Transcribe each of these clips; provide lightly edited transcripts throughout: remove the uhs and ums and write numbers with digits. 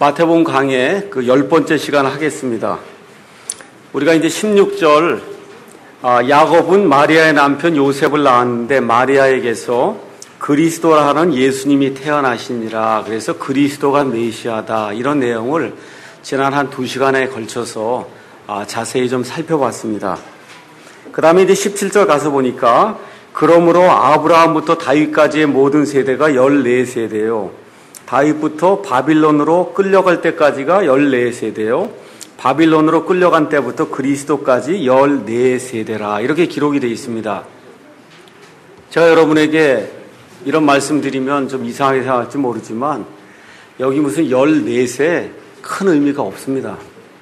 마태복음 강의 그 10번째 시간을 하겠습니다. 우리가 이제 16절, 야곱은 마리아의 남편 요셉을 낳았는데 마리아에게서 그리스도라는 예수님이 태어나시니라. 그래서 그리스도가 메시아다. 이런 내용을 지난 한 2시간에 걸쳐서 자세히 좀 살펴봤습니다. 그 다음에 이제 17절 가서 보니까 그러므로 아브라함부터 다윗까지의 모든 세대가 14세대요. 다윗부터 바빌론으로 끌려갈 때까지가 14세대요. 바빌론으로 끌려간 때부터 그리스도까지 14세대라. 이렇게 기록이 되어 있습니다. 제가 여러분에게 이런 말씀 드리면 좀 이상하게 생각할지 모르지만 여기 무슨 14세 큰 의미가 없습니다.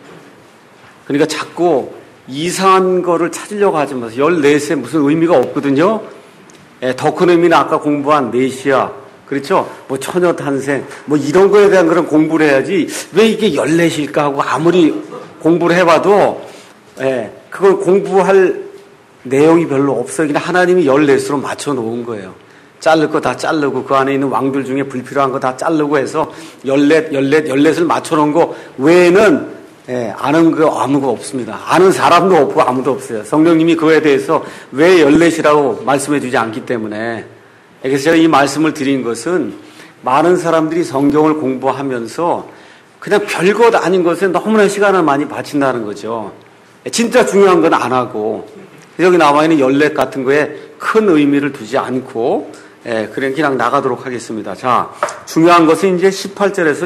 그러니까 자꾸 이상한 거를 찾으려고 하지 마세요. 14세 무슨 의미가 없거든요. 더 큰 의미는 아까 공부한 메시아, 그렇죠? 뭐 처녀 탄생, 뭐 이런 거에 대한 그런 공부를 해야지 왜 이게 14일까 하고 아무리 공부를 해봐도 그걸 공부할 내용이 별로 없어요. 그냥 하나님이 14수로 맞춰 놓은 거예요. 자를 거 다 자르고 그 안에 있는 왕들 중에 불필요한 거 다 자르고 해서 14을 맞춰 놓은 거 외에는 아는 거 아무도 없습니다. 아는 사람도 없고 아무도 없어요. 성령님이 그거에 대해서 왜 14이라고 말씀해 주지 않기 때문에. 그래서 제가 이 말씀을 드린 것은 많은 사람들이 성경을 공부하면서 그냥 별것 아닌 것에 너무나 시간을 많이 바친다는 거죠. 진짜 중요한 건 안 하고 여기 나와 있는 14 같은 거에 큰 의미를 두지 않고 그냥 나가도록 하겠습니다. 자, 중요한 것은 이제 18절에서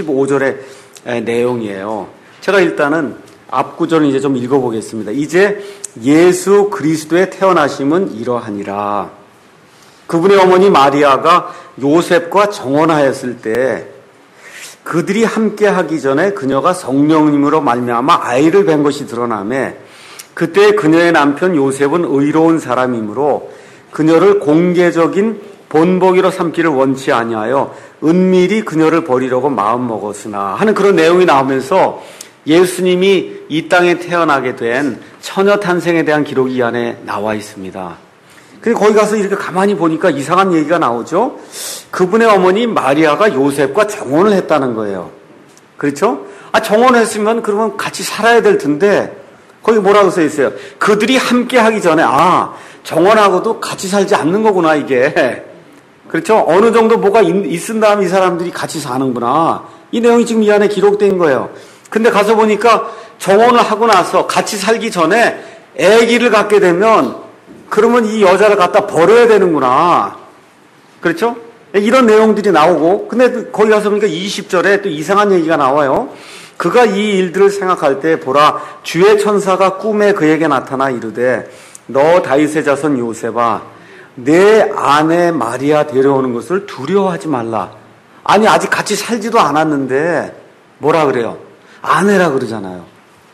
25절의 내용이에요. 제가 일단은 앞구절을 이제 좀 읽어보겠습니다. 이제 예수 그리스도의 태어나심은 이러하니라. 그분의 어머니 마리아가 요셉과 정혼하였을 때 그들이 함께 하기 전에 그녀가 성령님으로 말미암아 아이를 뵌 것이 드러나매 그때 그녀의 남편 요셉은 의로운 사람이므로 그녀를 공개적인 본보기로 삼기를 원치 아니하여 은밀히 그녀를 버리려고 마음먹었으나 하는 그런 내용이 나오면서 예수님이 이 땅에 태어나게 된 처녀 탄생에 대한 기록이 이 안에 나와 있습니다. 근데 거기 가서 이렇게 가만히 보니까 이상한 얘기가 나오죠. 그분의 어머니 마리아가 요셉과 정혼을 했다는 거예요. 그렇죠? 정혼했으면 그러면 같이 살아야 될 텐데 거기 뭐라고 써 있어요? 그들이 함께 하기 전에 정혼하고도 같이 살지 않는 거구나 이게. 그렇죠? 어느 정도 뭐가 있은 다음에 이 사람들이 같이 사는구나. 이 내용이 지금 이 안에 기록된 거예요. 근데 가서 보니까 정혼을 하고 나서 같이 살기 전에 아기를 갖게 되면 그러면 이 여자를 갖다 버려야 되는구나. 그렇죠? 이런 내용들이 나오고, 근데 거기 가서 보니까 20절에 또 이상한 얘기가 나와요. 그가 이 일들을 생각할 때 보라 주의 천사가 꿈에 그에게 나타나 이르되 너 다윗의 자손 요셉아 내 아내 마리아 데려오는 것을 두려워하지 말라. 아니 아직 같이 살지도 않았는데 뭐라 그래요? 아내라 그러잖아요.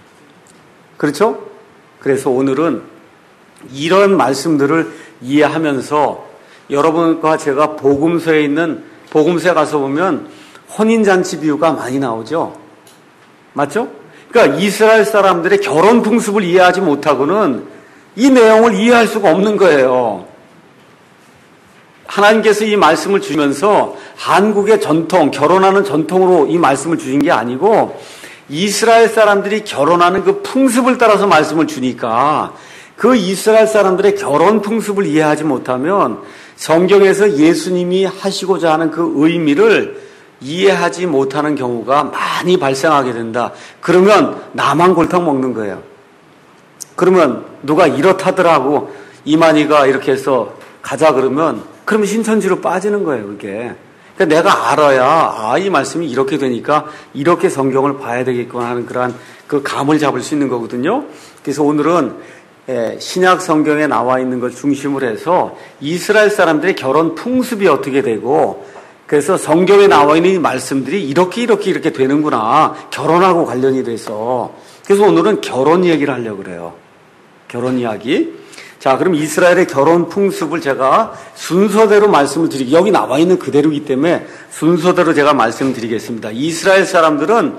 그렇죠? 그래서 오늘은 이런 말씀들을 이해하면서 여러분과 제가 복음서에 있는 복음서에 가서 보면 혼인잔치 비유가 많이 나오죠. 맞죠? 그러니까 이스라엘 사람들의 결혼 풍습을 이해하지 못하고는 이 내용을 이해할 수가 없는 거예요. 하나님께서 이 말씀을 주면서 한국의 전통, 결혼하는 전통으로 이 말씀을 주신 게 아니고 이스라엘 사람들이 결혼하는 그 풍습을 따라서 말씀을 주니까 그 이스라엘 사람들의 결혼 풍습을 이해하지 못하면 성경에서 예수님이 하시고자 하는 그 의미를 이해하지 못하는 경우가 많이 발생하게 된다. 그러면 나만 골탕 먹는 거예요. 그러면 누가 이렇다더라고 이만희가 이렇게 해서 가자 그러면 신천지로 빠지는 거예요. 그게. 그러니까 내가 알아야 이 말씀이 이렇게 되니까 이렇게 성경을 봐야 되겠구나 하는 그러한 그 감을 잡을 수 있는 거거든요. 그래서 오늘은 신약 성경에 나와 있는 걸 중심으로 해서 이스라엘 사람들의 결혼 풍습이 어떻게 되고 그래서 성경에 나와 있는 이 말씀들이 이렇게 되는구나. 결혼하고 관련이 돼서. 그래서 오늘은 결혼 얘기를 하려고 그래요. 결혼 이야기. 자, 그럼 이스라엘의 결혼 풍습을 제가 순서대로 말씀을 드리고 여기 나와 있는 그대로이기 때문에 순서대로 제가 말씀드리겠습니다. 이스라엘 사람들은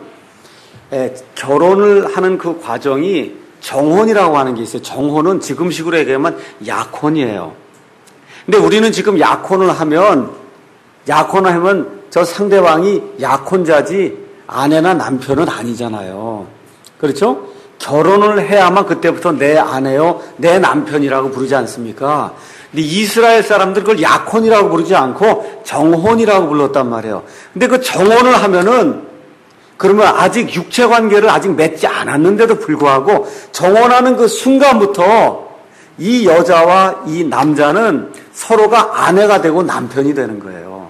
결혼을 하는 그 과정이 정혼이라고 하는 게 있어요. 정혼은 지금식으로 얘기하면 약혼이에요. 근데 우리는 지금 약혼을 하면 저 상대방이 약혼자지 아내나 남편은 아니잖아요. 그렇죠? 결혼을 해야만 그때부터 내 아내요, 내 남편이라고 부르지 않습니까? 근데 이스라엘 사람들 그걸 약혼이라고 부르지 않고 정혼이라고 불렀단 말이에요. 근데 그 정혼을 하면은 그러면 아직 육체 관계를 아직 맺지 않았는데도 불구하고 정혼하는 그 순간부터 이 여자와 이 남자는 서로가 아내가 되고 남편이 되는 거예요.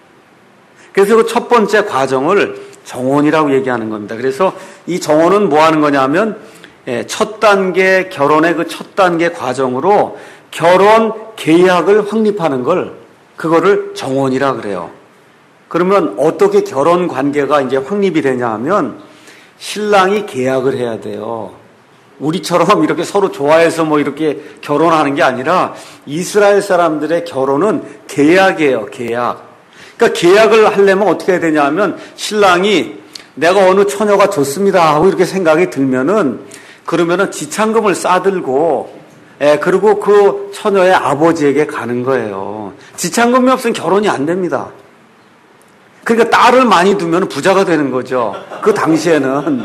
그래서 그 첫 번째 과정을 정혼이라고 얘기하는 겁니다. 그래서 이 정혼은 뭐 하는 거냐면 첫 단계, 결혼의 그 첫 단계 과정으로 결혼 계약을 확립하는 걸, 그거를 정혼이라 그래요. 그러면 어떻게 결혼 관계가 이제 확립이 되냐 하면 신랑이 계약을 해야 돼요. 우리처럼 이렇게 서로 좋아해서 뭐 이렇게 결혼하는 게 아니라 이스라엘 사람들의 결혼은 계약이에요, 계약. 그러니까 계약을 하려면 어떻게 해야 되냐 하면 신랑이 내가 어느 처녀가 좋습니다 하고 이렇게 생각이 들면은 그러면은 지참금을 싸들고 그리고 그 처녀의 아버지에게 가는 거예요. 지참금이 없으면 결혼이 안 됩니다. 그러니까 딸을 많이 두면 부자가 되는 거죠. 그 당시에는.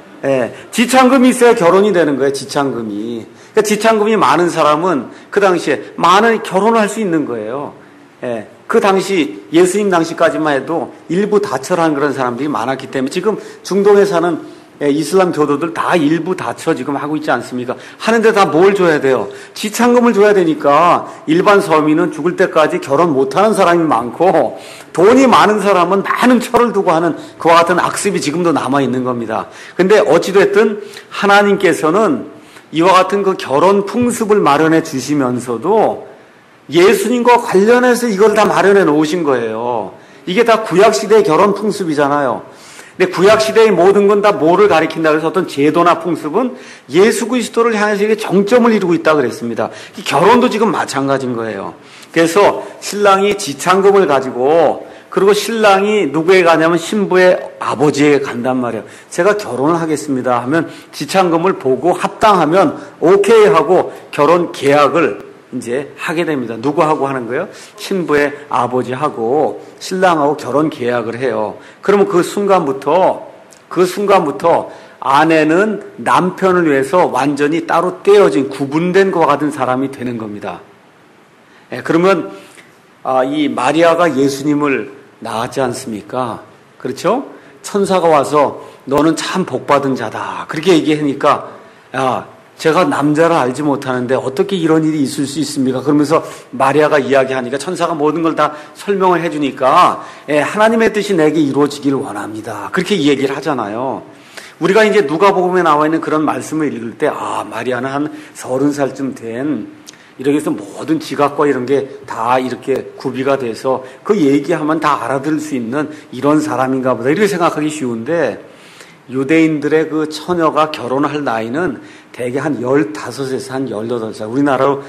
지참금이 있어야 결혼이 되는 거예요, 지참금이. 그러니까 지참금이 많은 사람은 그 당시에 많은 결혼을 할 수 있는 거예요. 그 당시, 예수님 당시까지만 해도 일부 다처라는 그런 사람들이 많았기 때문에 지금 중동에 사는 이슬람 교도들 다 일부 다처 지금 하고 있지 않습니까? 하는데 다 뭘 줘야 돼요? 지참금을 줘야 되니까 일반 서민은 죽을 때까지 결혼 못하는 사람이 많고 돈이 많은 사람은 많은 처를 두고 하는 그와 같은 악습이 지금도 남아있는 겁니다. 근데 어찌됐든 하나님께서는 이와 같은 그 결혼 풍습을 마련해 주시면서도 예수님과 관련해서 이걸 다 마련해 놓으신 거예요. 이게 다 구약시대의 결혼 풍습이잖아요. 근데 구약시대의 모든 건 다 뭐를 가리킨다고 해서 어떤 제도나 풍습은 예수 그리스도를 향해서 이게 정점을 이루고 있다고 그랬습니다. 결혼도 지금 마찬가지인 거예요. 그래서 신랑이 지참금을 가지고 그리고 신랑이 누구에게 가냐면 신부의 아버지에게 간단 말이에요. 제가 결혼을 하겠습니다 하면 지참금을 보고 합당하면 오케이 하고 결혼 계약을 이제 하게 됩니다. 누구하고 하는 거예요? 신부의 아버지하고 신랑하고 결혼 계약을 해요. 그러면 그 순간부터 아내는 남편을 위해서 완전히 따로 떼어진 구분된 것과 같은 사람이 되는 겁니다. 그러면 이 마리아가 예수님을 낳았지 않습니까? 그렇죠? 천사가 와서 너는 참 복받은 자다. 그렇게 얘기하니까 제가 남자를 알지 못하는데 어떻게 이런 일이 있을 수 있습니까? 그러면서 마리아가 이야기하니까 천사가 모든 걸 다 설명을 해주니까 하나님의 뜻이 내게 이루어지기를 원합니다. 그렇게 얘기를 하잖아요. 우리가 이제 누가복음에 나와 있는 그런 말씀을 읽을 때 마리아는 한 30살쯤 된 이렇게 해서 모든 지각과 이런 게 다 이렇게 구비가 돼서 그 얘기하면 다 알아들을 수 있는 이런 사람인가 보다 이렇게 생각하기 쉬운데 유대인들의 그 처녀가 결혼할 나이는 대개 한 15에서 한 18살. 우리나라로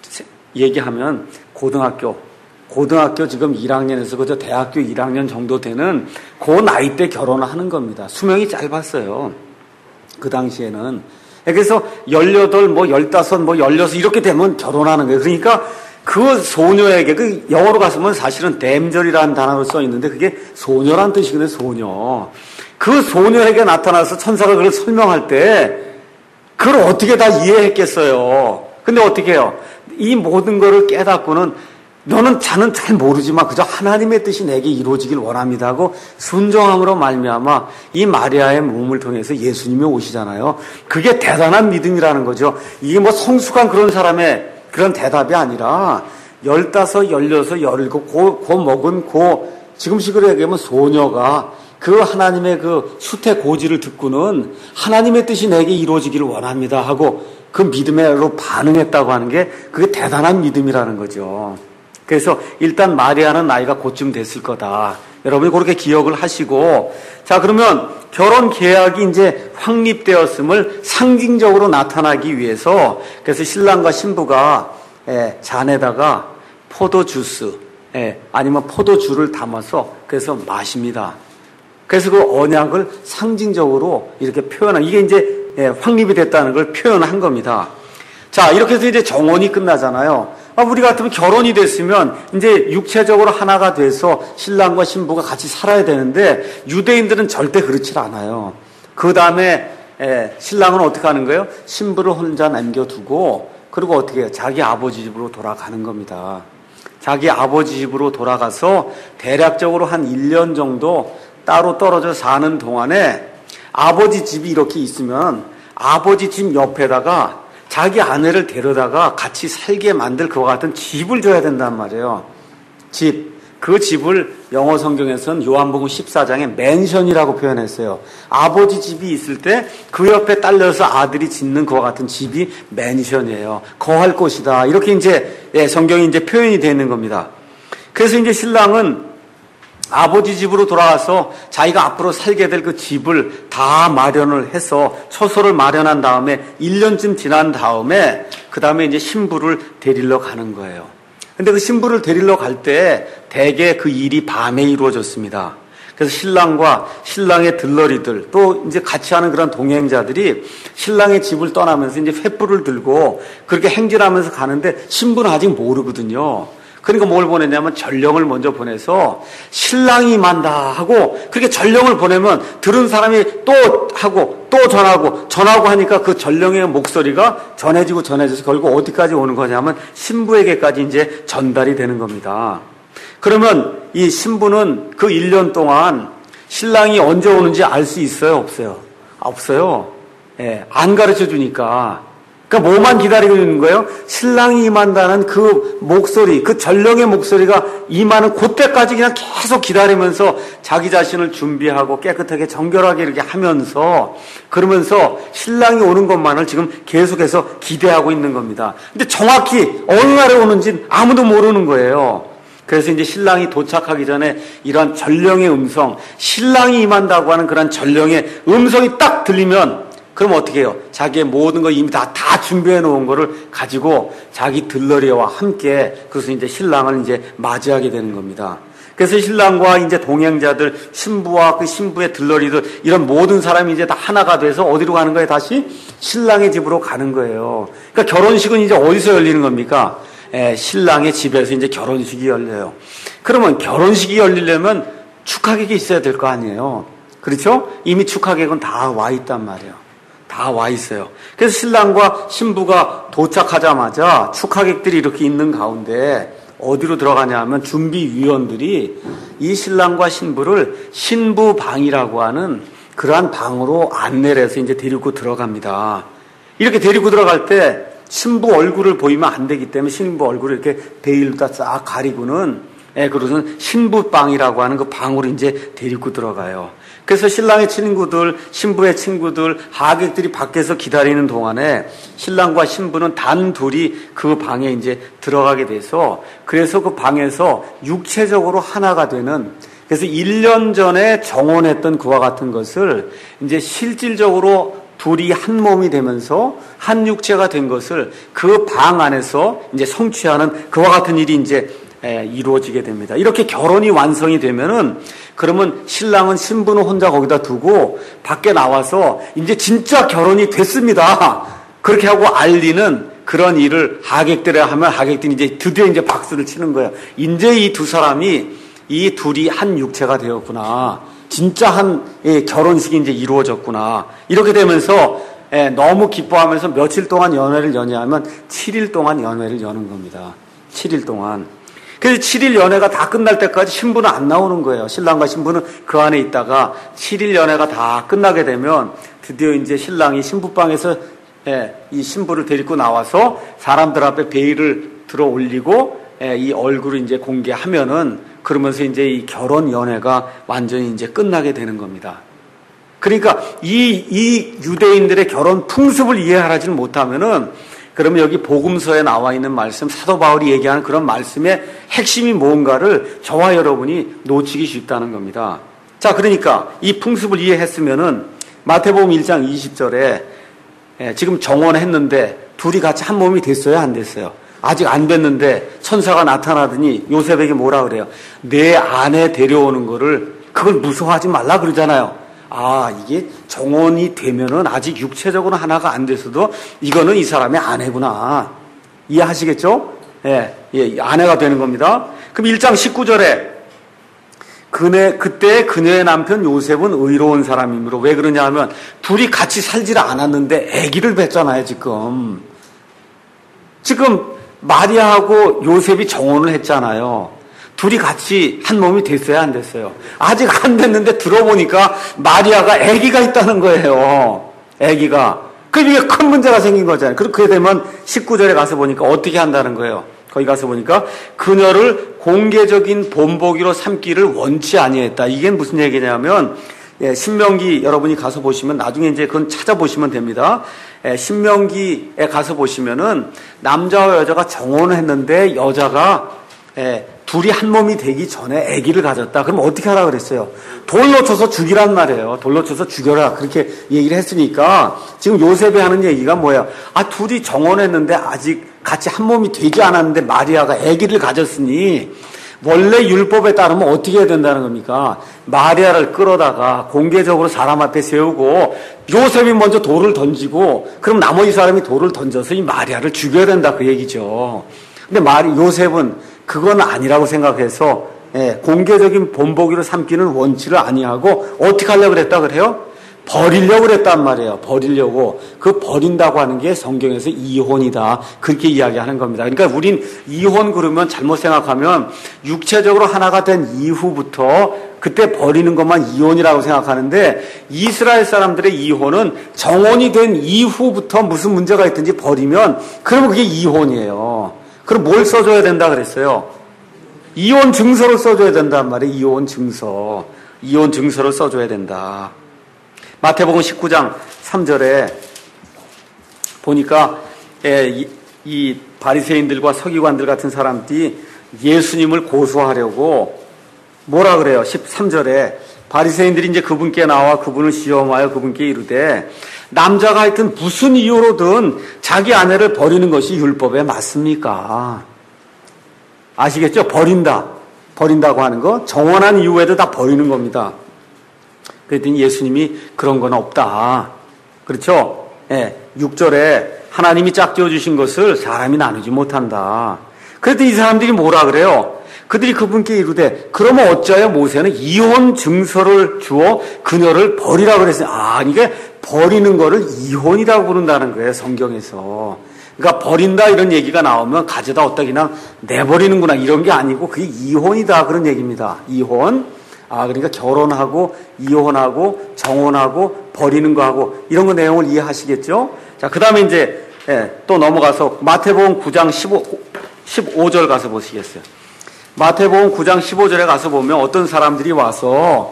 얘기하면 고등학교 지금 1학년에서 그저 대학교 1학년 정도 되는 그 나이 때 결혼을 하는 겁니다. 수명이 짧았어요. 그 당시에는. 그래서 18, 15, 16 이렇게 되면 결혼하는 거예요. 그러니까 그 소녀에게, 그 영어로 갔으면 사실은 댐절이라는 단어로 써 있는데 그게 소녀란 뜻이거든요, 소녀. 그 소녀에게 나타나서 천사가 그걸 설명할 때 그걸 어떻게 다 이해했겠어요. 근데 어떻게 해요? 이 모든 거를 깨닫고는 자는 잘 모르지만 그저 하나님의 뜻이 내게 이루어지길 원합니다 하고 순종함으로 말미암아 이 마리아의 몸을 통해서 예수님이 오시잖아요. 그게 대단한 믿음이라는 거죠. 이게 뭐 성숙한 그런 사람의 그런 대답이 아니라 15, 16, 17 고 먹은 지금식으로 얘기하면 소녀가 그 하나님의 그 수태 고지를 듣고는 하나님의 뜻이 내게 이루어지기를 원합니다 하고 그 믿음으로 반응했다고 하는 게 그게 대단한 믿음이라는 거죠. 그래서 일단 마리아는 나이가 곧쯤 됐을 거다. 여러분이 그렇게 기억을 하시고, 자, 그러면 결혼 계약이 이제 확립되었음을 상징적으로 나타나기 위해서 그래서 신랑과 신부가 잔에다가 포도주스 아니면 포도주를 담아서 그래서 마십니다. 그래서 그 언약을 상징적으로 이렇게 이게 이제 확립이 됐다는 걸 표현한 겁니다. 자, 이렇게 해서 이제 정혼이 끝나잖아요. 우리 같으면 결혼이 됐으면 이제 육체적으로 하나가 돼서 신랑과 신부가 같이 살아야 되는데 유대인들은 절대 그렇지 않아요. 그 다음에 신랑은 어떻게 하는 거예요? 신부를 혼자 남겨두고 그리고 어떻게 해요? 자기 아버지 집으로 돌아가는 겁니다. 자기 아버지 집으로 돌아가서 대략적으로 한 1년 정도 따로 떨어져 사는 동안에 아버지 집이 이렇게 있으면 아버지 집 옆에다가 자기 아내를 데려다가 같이 살게 만들 그와 같은 집을 줘야 된단 말이에요. 집. 그 집을 영어 성경에서는 요한복음 14장에 맨션이라고 표현했어요. 아버지 집이 있을 때 그 옆에 딸려서 아들이 짓는 그와 같은 집이 맨션이에요. 거할 곳이다. 이렇게 이제 성경이 이제 표현이 되어 있는 겁니다. 그래서 이제 신랑은 아버지 집으로 돌아가서 자기가 앞으로 살게 될 그 집을 다 마련을 해서 처소를 마련한 다음에 1년쯤 지난 다음에 그 다음에 이제 신부를 데리러 가는 거예요. 근데 그 신부를 데리러 갈 때 대개 그 일이 밤에 이루어졌습니다. 그래서 신랑과 신랑의 들러리들 또 이제 같이 하는 그런 동행자들이 신랑의 집을 떠나면서 이제 횃불을 들고 그렇게 행진하면서 가는데 신부는 아직 모르거든요. 그러니까 뭘 보냈냐면 전령을 먼저 보내서 신랑이 임한다 하고 그렇게 전령을 보내면 들은 사람이 또 하고 또 전하고 하니까 그 전령의 목소리가 전해져서 결국 어디까지 오는 거냐면 신부에게까지 이제 전달이 되는 겁니다. 그러면 이 신부는 그 1년 동안 신랑이 언제 오는지 알 수 있어요? 없어요? 없어요. 안 가르쳐 주니까. 그러니까 뭐만 기다리고 있는 거예요? 신랑이 임한다는 그 목소리, 그 전령의 목소리가 임하는 그때까지 그냥 계속 기다리면서 자기 자신을 준비하고 깨끗하게 정결하게 이렇게 하면서 그러면서 신랑이 오는 것만을 지금 계속해서 기대하고 있는 겁니다. 근데 정확히 어느 날에 오는지 아무도 모르는 거예요. 그래서 이제 신랑이 도착하기 전에 이러한 전령의 음성, 신랑이 임한다고 하는 그런 전령의 음성이 딱 들리면 그럼 어떻게 해요? 자기의 모든 거 이미 다 준비해 놓은 거를 가지고 자기 들러리와 함께 그래서 이제 신랑을 이제 맞이하게 되는 겁니다. 그래서 신랑과 이제 동행자들, 신부와 그 신부의 들러리들 이런 모든 사람이 이제 다 하나가 돼서 어디로 가는 거예요? 다시 신랑의 집으로 가는 거예요. 그러니까 결혼식은 이제 어디서 열리는 겁니까? 신랑의 집에서 이제 결혼식이 열려요. 그러면 결혼식이 열리려면 축하객이 있어야 될 거 아니에요. 그렇죠? 이미 축하객은 다 와 있단 말이에요. 다 와 있어요. 그래서 신랑과 신부가 도착하자마자 축하객들이 이렇게 있는 가운데 어디로 들어가냐 하면 준비위원들이 이 신랑과 신부를 신부방이라고 하는 그러한 방으로 안내를 해서 이제 데리고 들어갑니다. 이렇게 데리고 들어갈 때 신부 얼굴을 보이면 안 되기 때문에 신부 얼굴을 이렇게 베일로 다 싹 가리고는 그러고는 신부방이라고 하는 그 방으로 이제 데리고 들어가요. 그래서 신랑의 친구들, 신부의 친구들, 하객들이 밖에서 기다리는 동안에 신랑과 신부는 단둘이 그 방에 이제 들어가게 돼서 그래서 그 방에서 육체적으로 하나가 되는 그래서 1년 전에 정혼했던 그와 같은 것을 이제 실질적으로 둘이 한 몸이 되면서 한 육체가 된 것을 그 방 안에서 이제 성취하는 그와 같은 일이 이제 이루어지게 됩니다. 이렇게 결혼이 완성이 되면은 그러면 신랑은 신부는 혼자 거기다 두고 밖에 나와서 이제 진짜 결혼이 됐습니다. 그렇게 하고 알리는 그런 일을 하객들에 하면 하객들이 이제 드디어 이제 박수를 치는 거예요. 이제 이 두 사람이 이 둘이 한 육체가 되었구나. 진짜 한 결혼식이 이제 이루어졌구나. 이렇게 되면서 너무 기뻐하면서 며칠 동안 연회를 여냐면 7일 동안 연회를 여는 겁니다. 7일 동안. 그래서 7일 연회가 다 끝날 때까지 신부는 안 나오는 거예요. 신랑과 신부는 그 안에 있다가 7일 연회가 다 끝나게 되면 드디어 이제 신랑이 신부방에서 이 신부를 데리고 나와서 사람들 앞에 베일을 들어 올리고 이 얼굴을 이제 공개하면은 그러면서 이제 이 결혼 연회가 완전히 이제 끝나게 되는 겁니다. 그러니까 이 유대인들의 결혼 풍습을 이해하지는 못하면은 그러면 여기 복음서에 나와 있는 말씀, 사도 바울이 얘기하는 그런 말씀의 핵심이 뭔가를 저와 여러분이 놓치기 쉽다는 겁니다. 자, 그러니까 이 풍습을 이해했으면은 마태복음 1장 20절에 지금 정혼했는데 둘이 같이 한 몸이 됐어요, 안 됐어요? 아직 안 됐는데 천사가 나타나더니 요셉에게 뭐라 그래요? 내 아내 데려오는 거를 그걸 무서워하지 말라 그러잖아요. 아, 이게 정혼이 되면은 아직 육체적으로 하나가 안 돼서도 이거는 이 사람의 아내구나. 이해하시겠죠? 아내가 되는 겁니다. 그럼 1장 19절에 그때 그녀의 남편 요셉은 의로운 사람이므로, 왜 그러냐 하면 둘이 같이 살지를 않았는데 아기를 뵀잖아요. 지금 마리아하고 요셉이 정혼을 했잖아요. 둘이 같이 한 몸이 됐어요, 안 됐어요? 아직 안 됐는데 들어보니까 마리아가 아기가 있다는 거예요. 아기가. 그게 큰 문제가 생긴 거잖아요. 그렇게 되면 19절에 가서 보니까 어떻게 한다는 거예요. 거기 가서 보니까 그녀를 공개적인 본보기로 삼기를 원치 아니했다. 이게 무슨 얘기냐면, 신명기 여러분이 가서 보시면 나중에 이제 그건 찾아보시면 됩니다. 신명기에 가서 보시면은 남자와 여자가 정혼을 했는데 여자가 둘이 한 몸이 되기 전에 아기를 가졌다. 그럼 어떻게 하라 그랬어요? 돌로 쳐서 죽이란 말이에요. 돌로 쳐서 죽여라. 그렇게 얘기를 했으니까 지금 요셉이 하는 얘기가 뭐예요? 둘이 정혼했는데 아직 같이 한 몸이 되지 않았는데 마리아가 아기를 가졌으니 원래 율법에 따르면 어떻게 해야 된다는 겁니까? 마리아를 끌어다가 공개적으로 사람 앞에 세우고 요셉이 먼저 돌을 던지고 그럼 나머지 사람이 돌을 던져서 이 마리아를 죽여야 된다, 그 얘기죠. 근데 요셉은 그건 아니라고 생각해서 공개적인 본보기로 삼기는 원치를 아니하고 어떻게 하려고 그랬다 그래요? 버리려고 그랬단 말이에요. 버리려고. 그 버린다고 하는 게 성경에서 이혼이다, 그렇게 이야기하는 겁니다. 그러니까 우린 이혼 그러면 잘못 생각하면 육체적으로 하나가 된 이후부터 그때 버리는 것만 이혼이라고 생각하는데, 이스라엘 사람들의 이혼은 정혼이 된 이후부터 무슨 문제가 있든지 버리면 그러면 그게 이혼이에요. 그럼 뭘 써줘야 된다 그랬어요? 이혼 증서를 써줘야 된단 말이에요. 이혼 증서. 이혼 증서를 써줘야 된다. 마태복음 19장 3절에 보니까 이 바리새인들과 서기관들 같은 사람들이 예수님을 고소하려고 뭐라 그래요? 13절에 바리새인들이 이제 그분께 나와 그분을 시험하여 그분께 이르되, 남자가 하여튼 무슨 이유로든 자기 아내를 버리는 것이 율법에 맞습니까? 아시겠죠? 버린다고 하는 거 정원한 이후에도 다 버리는 겁니다. 그랬더니 예수님이 그런 건 없다. 그렇죠? 6절에 하나님이 짝지어 주신 것을 사람이 나누지 못한다. 그랬더니 이 사람들이 뭐라 그래요? 그들이 그분께 이르되, 그러면 어찌하여 모세는 이혼 증서를 주어 그녀를 버리라고 그랬어요. 이게 버리는 거를 이혼이라고 부른다는 거예요, 성경에서. 그러니까 버린다 이런 얘기가 나오면 가져다 어디다 그냥 내버리는구나 이런 게 아니고 그게 이혼이다, 그런 얘기입니다. 이혼. 그러니까 결혼하고 이혼하고 정혼하고 버리는 거하고 이런 거 내용을 이해하시겠죠? 자, 그 다음에 이제 또 넘어가서 마태복음 9장 15절 가서 보시겠어요? 마태복음 9장 15절에 가서 보면 어떤 사람들이 와서,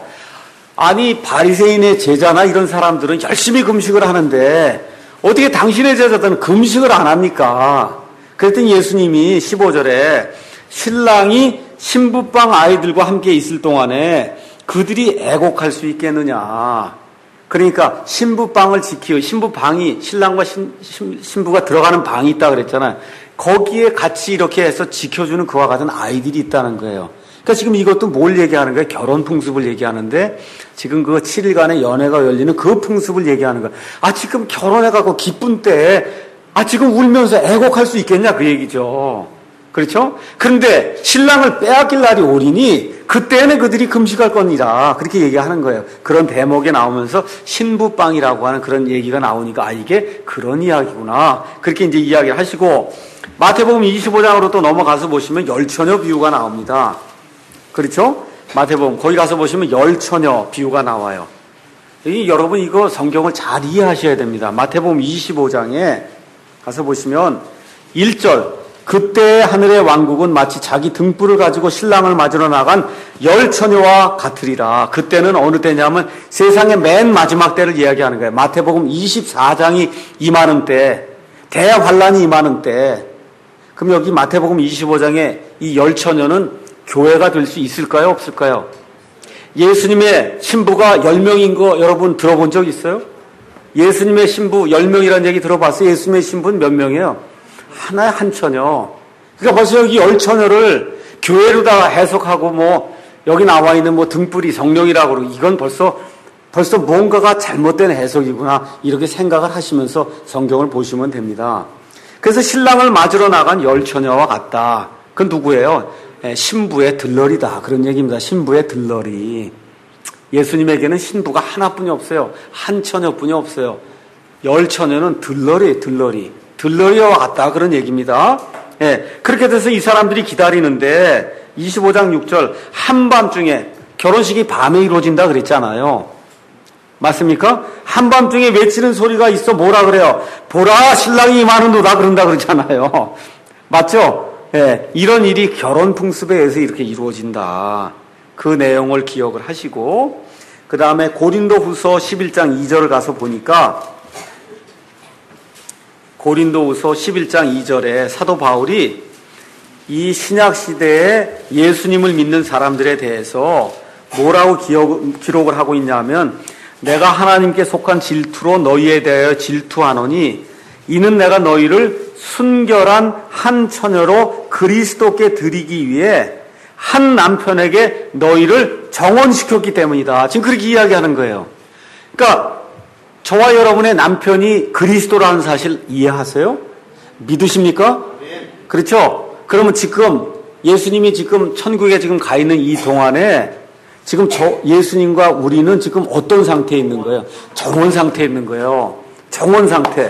바리새인의 제자나 이런 사람들은 열심히 금식을 하는데 어떻게 당신의 제자들은 금식을 안 합니까? 그랬더니 예수님이 15절에 신랑이 신부방 아이들과 함께 있을 동안에 그들이 애곡할 수 있겠느냐. 그러니까 신부방을 신부방이 신랑과 신부가 들어가는 방이 있다 그랬잖아요. 거기에 같이 이렇게 해서 지켜주는 그와 같은 아이들이 있다는 거예요. 그러니까 지금 이것도 뭘 얘기하는 거예요? 결혼 풍습을 얘기하는데 지금 그 7일간의 연애가 열리는 그 풍습을 얘기하는 거예요. 지금 결혼해갖고 기쁜 때 지금 울면서 애곡할 수 있겠냐, 그 얘기죠. 그렇죠? 그런데 신랑을 빼앗길 날이 오리니 그때는 그들이 금식할 겁니다. 그렇게 얘기하는 거예요. 그런 대목에 나오면서 신부빵이라고 하는 그런 얘기가 나오니까 이게 그런 이야기구나. 그렇게 이제 이야기를 하시고, 마태복음 25장으로 또 넘어가서 보시면 열처녀 비유가 나옵니다. 그렇죠? 마태복음 거기 가서 보시면 열처녀 비유가 나와요. 여러분 이거 성경을 잘 이해하셔야 됩니다. 마태복음 25장에 가서 보시면 1절, 그때 하늘의 왕국은 마치 자기 등불을 가지고 신랑을 맞으러 나간 열처녀와 같으리라. 그때는 어느 때냐면 세상의 맨 마지막 때를 이야기하는 거예요. 마태복음 24장이 임하는 때, 대환란이 임하는 때. 그럼 여기 마태복음 25장에 이 열처녀는 교회가 될 수 있을까요? 없을까요? 예수님의 신부가 10명인 거 여러분 들어본 적 있어요? 예수님의 신부 10명이라는 얘기 들어봤어요? 예수님의 신부는 몇 명이에요? 하나의 한 처녀. 그러니까 벌써 여기 열처녀를 교회로다가 해석하고 여기 나와 있는 등불이 성령이라고 그러고 이건 벌써 뭔가가 잘못된 해석이구나 이렇게 생각을 하시면서 성경을 보시면 됩니다. 그래서 신랑을 맞으러 나간 열 처녀와 같다. 그건 누구예요? 신부의 들러리다. 그런 얘기입니다. 신부의 들러리. 예수님에게는 신부가 하나뿐이 없어요. 한 처녀뿐이 없어요. 열 처녀는 들러리와 같다. 그런 얘기입니다. 그렇게 돼서 이 사람들이 기다리는데 25장 6절 한밤중에 결혼식이 밤에 이루어진다 그랬잖아요. 맞습니까? 한밤중에 외치는 소리가 있어. 뭐라 그래요? 보라 신랑이 임하는도다 그런다 그러잖아요. 맞죠? 이런 일이 결혼 풍습에 의해서 이렇게 이루어진다. 그 내용을 기억을 하시고 그 다음에 고린도후서 11장 2절을 가서 보니까 고린도후서 11장 2절에 사도 바울이 이 신약시대에 예수님을 믿는 사람들에 대해서 뭐라고 기록을 하고 있냐면 내가 하나님께 속한 질투로 너희에 대하여 질투하노니 이는 내가 너희를 순결한 한 처녀로 그리스도께 드리기 위해 한 남편에게 너희를 정혼시켰기 때문이다. 지금 그렇게 이야기하는 거예요. 그러니까 저와 여러분의 남편이 그리스도라는 사실 이해하세요? 믿으십니까? 그렇죠? 그러면 지금 예수님이 지금 천국에 지금 가 있는 이 동안에 지금 예수님과 우리는 지금 어떤 상태에 있는 거예요? 정혼 상태에 있는 거예요. 정혼 상태.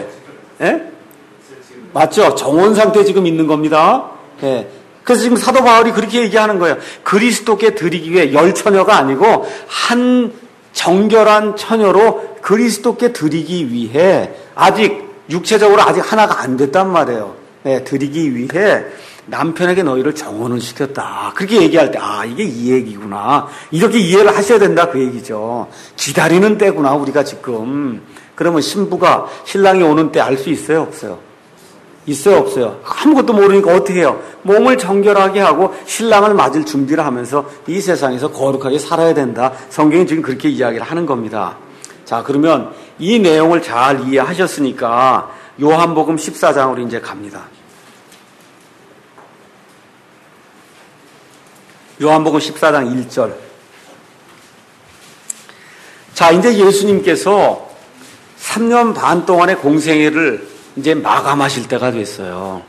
맞죠? 정혼 상태에 지금 있는 겁니다. 그래서 지금 사도 바울이 그렇게 얘기하는 거예요. 그리스도께 드리기 위해 열 처녀가 아니고 한 정결한 처녀로 그리스도께 드리기 위해 아직 육체적으로 아직 하나가 안 됐단 말이에요. 드리기 위해 남편에게 너희를 정혼을 시켰다. 그렇게 얘기할 때 이게 이 얘기구나. 이렇게 이해를 하셔야 된다 그 얘기죠. 기다리는 때구나 우리가 지금. 그러면 신부가 신랑이 오는 때 알 수 있어요 없어요? 있어요 없어요? 아무것도 모르니까 어떻게 해요? 몸을 정결하게 하고 신랑을 맞을 준비를 하면서 이 세상에서 거룩하게 살아야 된다. 성경이 지금 그렇게 이야기를 하는 겁니다. 자, 그러면 이 내용을 잘 이해하셨으니까 요한복음 14장으로 이제 갑니다. 요한복음 14장 1절. 자, 이제 예수님께서 3년 반 동안의 공생애를 이제 마감하실 때가 됐어요.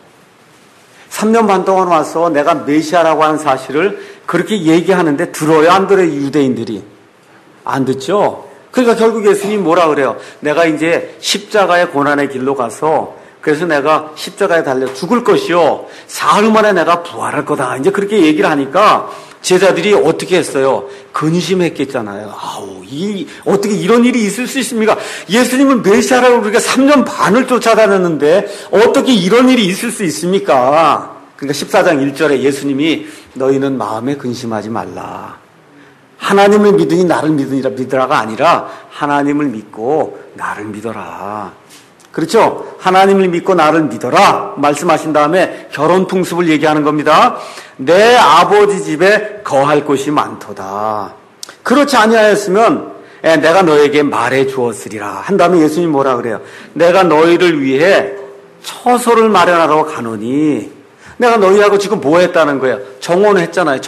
3년 반 동안 와서 내가 메시아라고 하는 사실을 그렇게 얘기하는데 들어요 안 들어요 유대인들이? 안 듣죠? 그러니까 결국 예수님이 뭐라 그래요? 내가 이제 십자가의 고난의 길로 가서 그래서 내가 십자가에 달려 죽을 것이요 사흘 만에 내가 부활할 거다. 이제 그렇게 얘기를 하니까 제자들이 어떻게 했어요? 근심했겠잖아요. 어떻게 이런 일이 있을 수 있습니까? 예수님은 메시아라고 우리가 3년 반을 쫓아다녔는데 어떻게 이런 일이 있을 수 있습니까? 그러니까 14장 1절에 예수님이 너희는 마음에 근심하지 말라. 하나님을 믿으니 나를 믿으라가 아니라 하나님을 믿고 나를 믿어라. 그렇죠? 하나님을 믿고 나를 믿어라 말씀하신 다음에 결혼 풍습을 얘기하는 겁니다. 내 아버지 집에 거할 곳이 많도다. 그렇지 아니하였으면 내가 너에게 말해 주었으리라. 한 다음에 예수님 뭐라 그래요? 내가 너희를 위해 처소를 마련하러 가노니. 내가 너희하고 지금 뭐 했다는 거예요? 정혼했잖아요.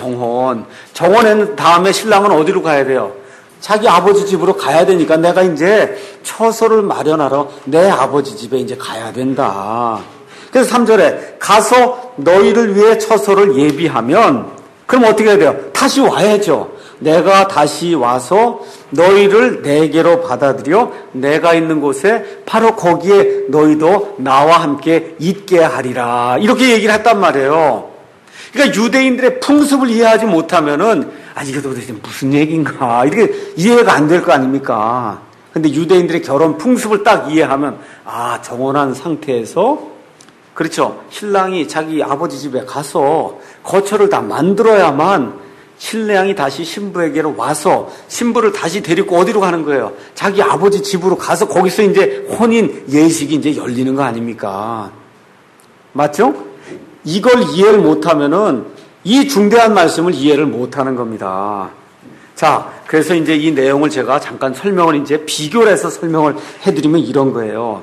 정혼한 다음에 신랑은 어디로 가야 돼요? 자기 아버지 집으로 가야 되니까 내가 이제 처소를 마련하러 내 아버지 집에 이제 가야 된다. 그래서 3절에 가서 너희를 위해 처소를 예비하면 그럼 어떻게 해야 돼요? 다시 와야죠. 내가 다시 와서 너희를 내게로 받아들여 내가 있는 곳에 바로 거기에 너희도 나와 함께 있게 하리라. 이렇게 얘기를 했단 말이에요. 그러니까 유대인들의 풍습을 이해하지 못하면은 이게 도대체 무슨 얘기인가 이렇게 이해가 안 될 거 아닙니까? 근데 유대인들의 결혼 풍습을 딱 이해하면 정혼한 상태에서 그렇죠. 신랑이 자기 아버지 집에 가서 거처를 다 만들어야만 신랑이 다시 신부에게로 와서 신부를 다시 데리고 어디로 가는 거예요? 자기 아버지 집으로 가서 거기서 이제 혼인 예식이 이제 열리는 거 아닙니까? 맞죠? 이걸 이해를 못하면은 이 중대한 말씀을 이해를 못하는 겁니다. 자, 그래서 이제 이 내용을 제가 잠깐 설명을 이제 비교를 해서 설명을 해드리면 이런 거예요.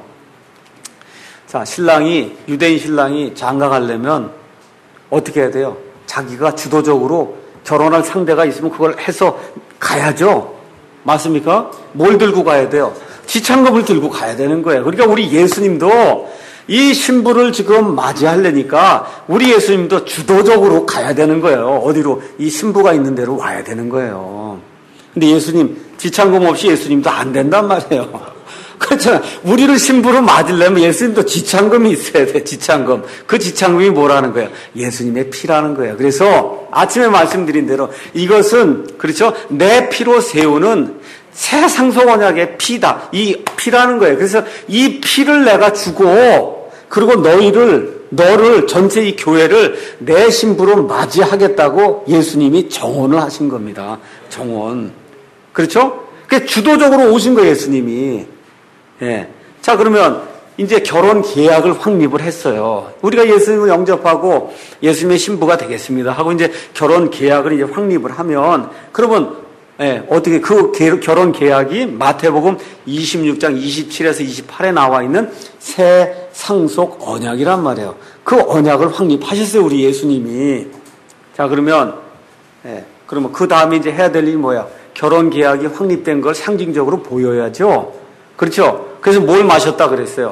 자, 유대인 신랑이 장가 가려면 어떻게 해야 돼요? 자기가 주도적으로 결혼할 상대가 있으면 그걸 해서 가야죠. 맞습니까? 뭘 들고 가야 돼요? 지창금을 들고 가야 되는 거예요. 그러니까 우리 예수님도 이 신부를 지금 맞이하려니까 우리 예수님도 주도적으로 가야 되는 거예요. 어디로? 이 신부가 있는 데로 와야 되는 거예요. 근데 예수님, 지창금 없이 예수님도 안 된단 말이에요. 그렇잖아요. 우리를 신부로 맞으려면 예수님도 지창금이 있어야 돼, 지창금. 그 지창금이 뭐라는 거예요? 예수님의 피라는 거예요. 그래서 아침에 말씀드린 대로 이것은, 그렇죠? 내 피로 세우는 새 상속 언약의 피다. 이 피라는 거예요. 그래서 이 피를 내가 주고, 그리고 너를, 전체 이 교회를 내 신부로 맞이하겠다고 예수님이 정언을 하신 겁니다. 정언. 그렇죠? 그 주도적으로 오신 거예요, 예수님이. 예. 자, 그러면 이제 결혼 계약을 확립을 했어요. 우리가 예수님을 영접하고 예수님의 신부가 되겠습니다 하고 이제 결혼 계약을 이제 확립을 하면, 그러면 어떻게 그 결혼 계약이 마태복음 26장 27에서 28에 나와 있는 새 상속 언약이란 말이에요. 그 언약을 확립하셨어요, 우리 예수님이. 자, 그러면 그 다음에 이제 해야 될 일이 뭐야? 결혼 계약이 확립된 걸 상징적으로 보여야죠. 그렇죠? 그래서 뭘 마셨다 그랬어요?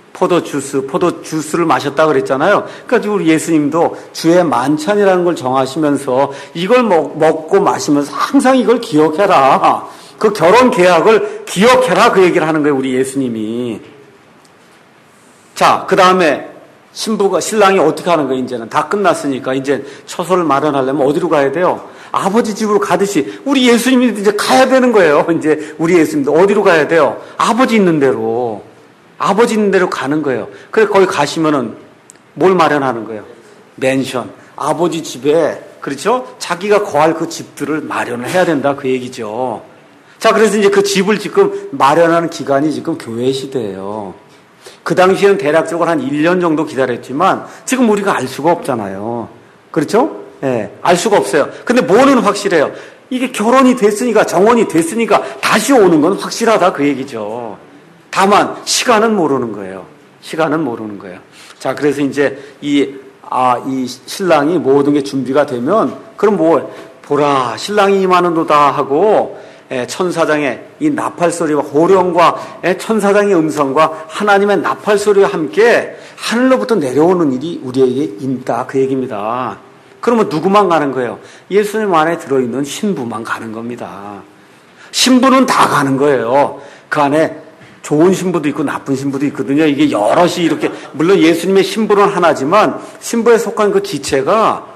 포도주스를 마셨다 그랬잖아요. 그러니까 우리 예수님도 주의 만찬이라는 걸 정하시면서 이걸 먹고 마시면서 항상 이걸 기억해라. 그 결혼 계약을 기억해라. 그 얘기를 하는 거예요, 우리 예수님이. 자, 그 다음에 신랑이 어떻게 하는 거예요, 이제는? 다 끝났으니까. 이제 처소를 마련하려면 어디로 가야 돼요? 아버지 집으로 가듯이 우리 예수님이 이제 가야 되는 거예요. 이제 우리 예수님도 어디로 가야 돼요? 아버지 있는 데로. 아버지 있는 데로 가는 거예요. 그래서 거기 가시면은 뭘 마련하는 거예요? 맨션. 아버지 집에, 그렇죠? 자기가 거할 그 집들을 마련을 해야 된다. 그 얘기죠. 자, 그래서 이제 그 집을 지금 마련하는 기간이 지금 교회 시대예요. 그 당시에는 대략적으로 한 1년 정도 기다렸지만 지금 우리가 알 수가 없잖아요. 그렇죠? 알 수가 없어요. 근데 뭐는 확실해요? 이게 결혼이 됐으니까, 정혼이 됐으니까 다시 오는 건 확실하다. 그 얘기죠. 다만 시간은 모르는 거예요. 시간은 모르는 거예요. 자, 그래서 이제 이 신랑이 모든 게 준비가 되면, 그럼 보라, 신랑이 임하는도다 하고, 천사장의 이 나팔 소리와 호령과 천사장의 음성과 하나님의 나팔 소리와 함께 하늘로부터 내려오는 일이 우리에게 있다. 그 얘기입니다. 그러면 누구만 가는 거예요? 예수님 안에 들어있는 신부만 가는 겁니다. 신부는 다 가는 거예요. 그 안에 좋은 신부도 있고 나쁜 신부도 있거든요. 이게 여럿이 이렇게, 물론 예수님의 신부는 하나지만 신부에 속한 그 지체가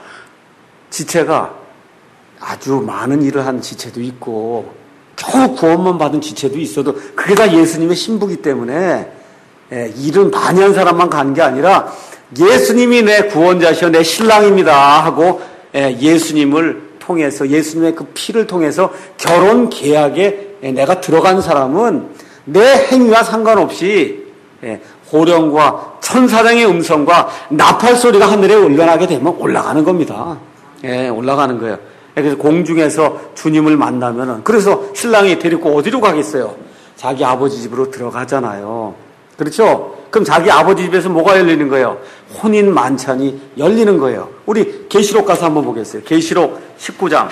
아주 많은 일을 한 지체도 있고 겨우 구원만 받은 지체도 있어도 그게 다 예수님의 신부기 때문에 일은 많이 한 사람만 가는 게 아니라 예수님이 내 구원자시여 내 신랑입니다 하고 예수님을 통해서, 예수님의 그 피를 통해서 결혼 계약에 내가 들어간 사람은 내 행위와 상관없이 호령과 천사장의 음성과 나팔 소리가 하늘에 올라가게 되면 올라가는 겁니다. 올라가는 거예요. 그래서 공중에서 주님을 만나면은, 그래서 신랑이 데리고 어디로 가겠어요? 자기 아버지 집으로 들어가잖아요. 그렇죠? 그럼 자기 아버지 집에서 뭐가 열리는 거예요? 혼인 만찬이 열리는 거예요. 우리 계시록 가서 한번 보겠어요. 계시록 19장.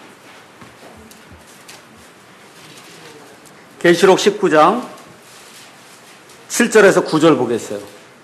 계시록 19장 7절에서 9절 보겠어요.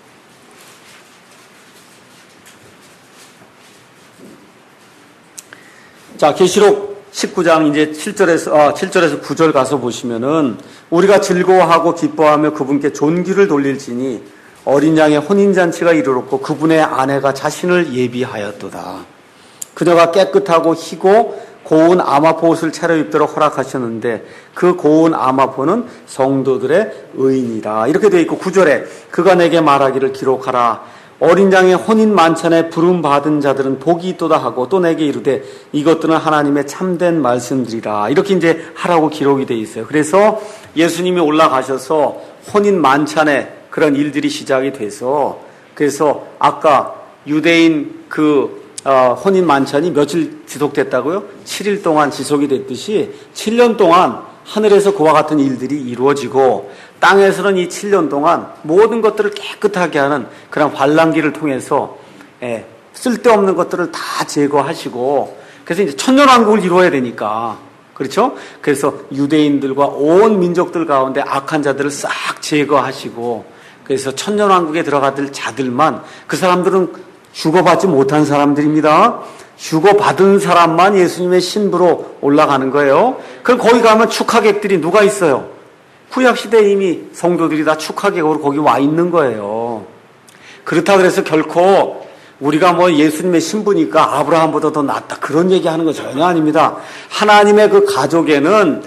자, 계시록 19장 이제 7절에서 9절 가서 보시면은, 우리가 즐거워하고 기뻐하며 그분께 존귀를 돌릴지니 어린 양의 혼인잔치가 이르렀고 그분의 아내가 자신을 예비하였도다. 그녀가 깨끗하고 희고 고운 아마포 옷을 차려입도록 허락하셨는데 그 고운 아마포는 성도들의 의인이라. 이렇게 되어 있고 9절에 그가 내게 말하기를 기록하라. 어린 양의 혼인 만찬에 부름받은 자들은 복이 있도다 하고 또 내게 이르되 이것들은 하나님의 참된 말씀들이라. 이렇게 이제 하라고 기록이 되어 있어요. 그래서 예수님이 올라가셔서 혼인 만찬에 그런 일들이 시작이 돼서, 그래서 아까 유대인 혼인 만찬이 며칠 지속됐다고요? 7일 동안 지속이 됐듯이 7년 동안 하늘에서 그와 같은 일들이 이루어지고 땅에서는 이 7년 동안 모든 것들을 깨끗하게 하는 그런 환란기를 통해서 쓸데없는 것들을 다 제거하시고, 그래서 이제 천년왕국을 이루어야 되니까 그렇죠? 그래서 유대인들과 온 민족들 가운데 악한 자들을 싹 제거하시고 그래서 천년왕국에 들어가들 자들만 그 사람들은 휴거받지 못한 사람들입니다. 휴거받은 사람만 예수님의 신부로 올라가는 거예요. 그럼 거기 가면 축하객들이 누가 있어요? 구약시대에 이미 성도들이 다 축하객으로 거기 와 있는 거예요. 그렇다 그래서 결코 우리가 뭐 예수님의 신부니까 아브라함보다 더 낫다 그런 얘기하는 거 전혀 아닙니다. 하나님의 그 가족에는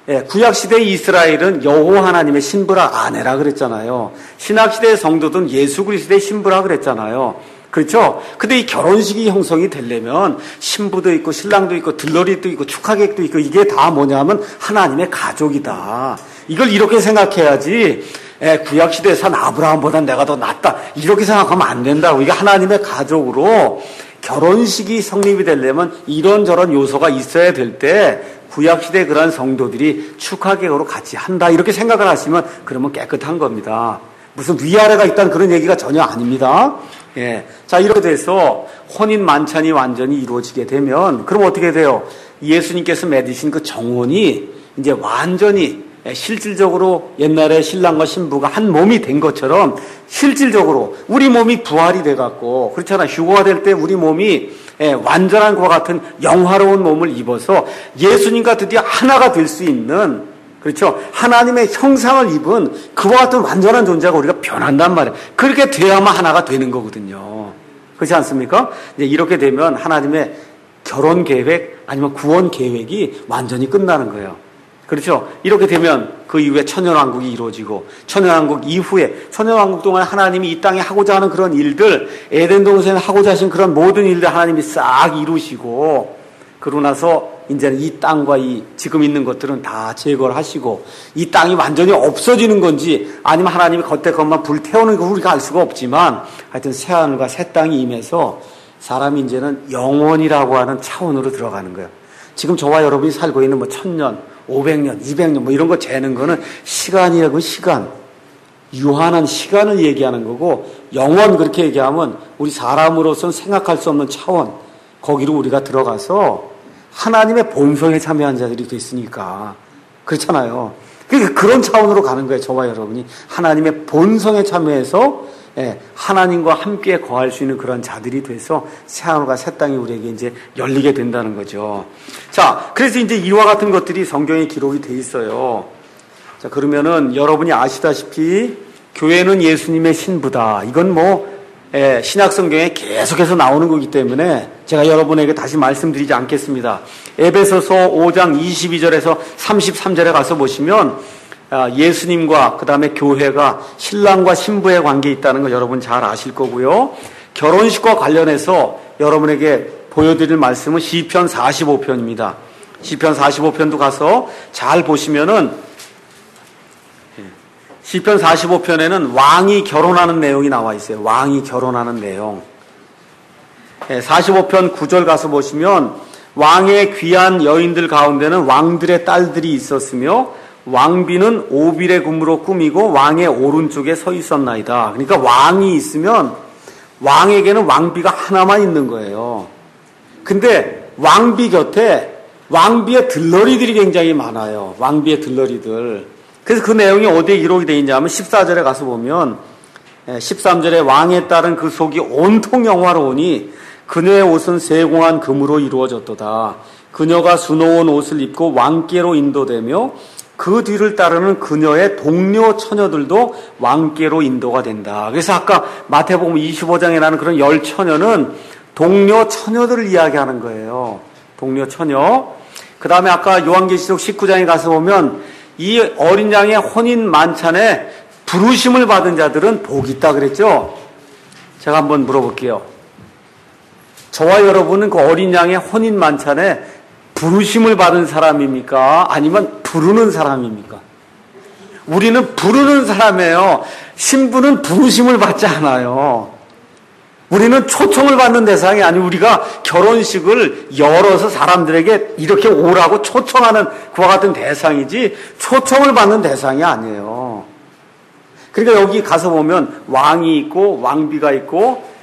구약시대 이스라엘은 여호와 하나님의 신부라 아내라 그랬잖아요. 신약시대의 성도들은 예수 그리스도의 신부라 그랬잖아요. 그렇죠? 근데 이 결혼식이 형성이 되려면 신부도 있고 신랑도 있고 들러리도 있고 축하객도 있고 이게 다 뭐냐면 하나님의 가족이다. 이걸 이렇게 생각해야지 구약시대에 산 아브라함보다 내가 더 낫다 이렇게 생각하면 안 된다고. 이게 하나님의 가족으로 결혼식이 성립이 되려면 이런저런 요소가 있어야 될 때 구약시대 그런 성도들이 축하객으로 같이 한다 이렇게 생각을 하시면 그러면 깨끗한 겁니다. 무슨 위아래가 있다는 그런 얘기가 전혀 아닙니다. 예. 자, 이렇게 돼서 혼인 만찬이 완전히 이루어지게 되면 그럼 어떻게 돼요? 예수님께서 맺으신 그 정혼이 이제 완전히 실질적으로 옛날에 신랑과 신부가 한 몸이 된 것처럼 실질적으로 우리 몸이 부활이 돼갖고 그렇잖아. 휴거가 될 때 우리 몸이 완전한 것과 같은 영화로운 몸을 입어서 예수님과 드디어 하나가 될 수 있는 그렇죠. 하나님의 형상을 입은 그와 같은 완전한 존재가 우리가 변한단 말이에요. 그렇게 돼야만 하나가 되는 거거든요. 그렇지 않습니까? 이제 이렇게 되면 하나님의 결혼 계획 아니면 구원 계획이 완전히 끝나는 거예요. 그렇죠? 이렇게 되면 그 이후에 천년왕국이 이루어지고 천년왕국 이후에 천년왕국 동안 하나님이 이 땅에 하고자 하는 그런 일들 에덴 동산에 하고자 하신 그런 모든 일들 하나님이 싹 이루시고 그러고 나서 이제는 이 땅과 이 지금 있는 것들은 다 제거를 하시고 이 땅이 완전히 없어지는 건지 아니면 하나님이 겉에 것만 불태우는 거 우리가 알 수가 없지만 하여튼 새하늘과 새 땅이 임해서 사람이 이제는 영원이라고 하는 차원으로 들어가는 거예요. 지금 저와 여러분이 살고 있는 뭐 1000년 500년, 200년 뭐 이런 거 재는 거는 시간이라고 시간, 유한한 시간을 얘기하는 거고 영원 그렇게 얘기하면 우리 사람으로서는 생각할 수 없는 차원 거기로 우리가 들어가서 하나님의 본성에 참여한 자들이 됐으니까 그렇잖아요. 그러니까 그런 차원으로 가는 거예요. 저와 여러분이 하나님의 본성에 참여해서 하나님과 함께 거할 수 있는 그런 자들이 돼서 새하늘과 새 땅이 우리에게 이제 열리게 된다는 거죠. 자, 그래서 이제 이와 같은 것들이 성경에 기록이 돼 있어요. 자, 그러면은 여러분이 아시다시피 교회는 예수님의 신부다. 이건 뭐 신약 성경에 계속해서 나오는 거기 때문에 제가 여러분에게 다시 말씀드리지 않겠습니다. 에베소서 5장 22절에서 33절에 가서 보시면 예수님과 그 다음에 교회가 신랑과 신부의 관계에 있다는 거 여러분 잘 아실 거고요. 결혼식과 관련해서 여러분에게 보여드릴 말씀은 시편 45편입니다. 시편 45편도 가서 잘 보시면은 시편 45편에는 왕이 결혼하는 내용이 나와 있어요. 왕이 결혼하는 내용. 45편 9절 가서 보시면 왕의 귀한 여인들 가운데는 왕들의 딸들이 있었으며 왕비는 오빌의 금으로 꾸미고 왕의 오른쪽에 서 있었나이다. 그러니까 왕이 있으면 왕에게는 왕비가 하나만 있는 거예요. 근데 왕비 곁에 왕비의 들러리들이 굉장히 많아요. 왕비의 들러리들. 그래서 그 내용이 어디에 기록이 되어 있냐면 14절에 가서 보면 13절에 왕에 따른 그 속이 온통 영화로우니 그녀의 옷은 세공한 금으로 이루어졌도다. 그녀가 수놓은 옷을 입고 왕께로 인도되며 그 뒤를 따르는 그녀의 동료 처녀들도 왕께로 인도가 된다. 그래서 아까 마태복음 25장에 나는 그런 10처녀는 동료 처녀들을 이야기하는 거예요. 동료 처녀. 그 다음에 아까 요한계시록 19장에 가서 보면 이 어린 양의 혼인 만찬에 부르심을 받은 자들은 복이 있다 그랬죠? 제가 한번 물어볼게요. 저와 여러분은 그 어린 양의 혼인 만찬에 부르심을 받은 사람입니까? 아니면 부르는 사람입니까? 우리는 부르는 사람이에요. 신부는 부르심을 받지 않아요. 우리는 초청을 받는 대상이 아니고 우리가 결혼식을 열어서 사람들에게 이렇게 오라고 초청하는 그와 같은 대상이지 초청을 받는 대상이 아니에요. 그러니까 여기 가서 보면 왕이 있고 왕비가 있고